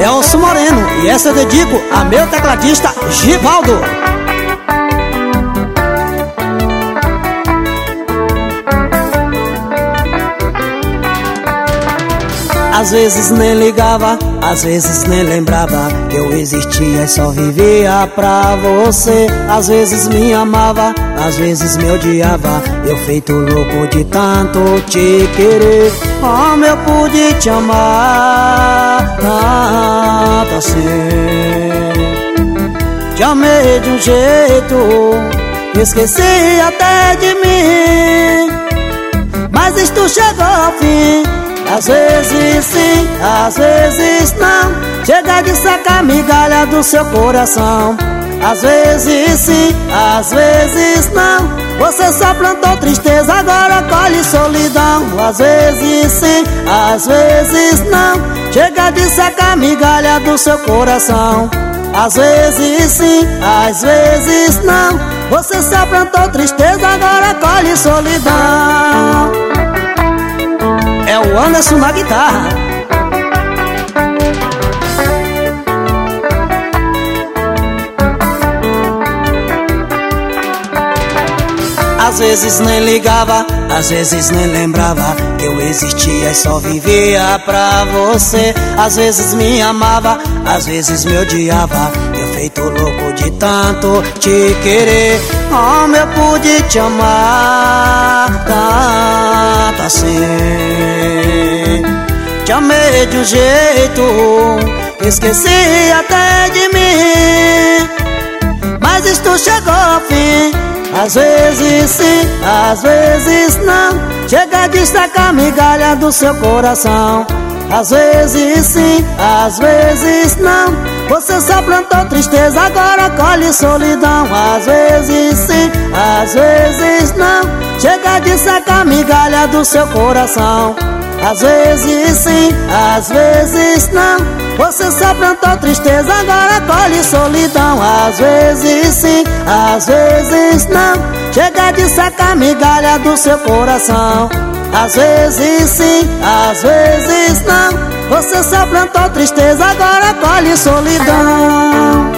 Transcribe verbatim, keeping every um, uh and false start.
Delcio Moreno. E essa eu dedico a meu tecladista Givaldo. Às vezes nem ligava, às vezes nem lembrava que eu existia e só vivia pra você. Às vezes me amava, às vezes me odiava, eu feito louco de tanto te querer. Como eu pude te amar tanto assim? Te amei de um jeito, esqueci até de mim, mas isto chegou ao fim. Às vezes sim, às vezes não, chega de sacar migalha do seu coração. Às vezes sim, às vezes não, você só plantou tristeza, agora colhe solidão. Às vezes sim, às vezes não, chega de sacar migalha do seu coração. Às vezes sim, às vezes não, você só plantou tristeza, agora colhe solidão. É o Anderson na guitarra. Às vezes nem ligava, às vezes nem lembrava que eu existia e só vivia pra você. Às vezes me amava, às vezes me odiava, eu feito louco de tanto te querer. Como eu pude te amar tanto assim? Te amei de um jeito, esqueci até de mim, mas isto chegou ao fim. Às vezes sim, às vezes não, chega de sacar migalha do seu coração. Às vezes sim, às vezes não, você só plantou tristeza, agora colhe solidão. Às vezes sim, às vezes não, chega de sacar migalha do seu coração. Às vezes sim, às vezes não, você só plantou tristeza, agora colhe solidão. Às vezes sim, às vezes não, chega de sacar migalha do seu coração. Às vezes sim, às vezes não, você só plantou tristeza, agora colhe solidão.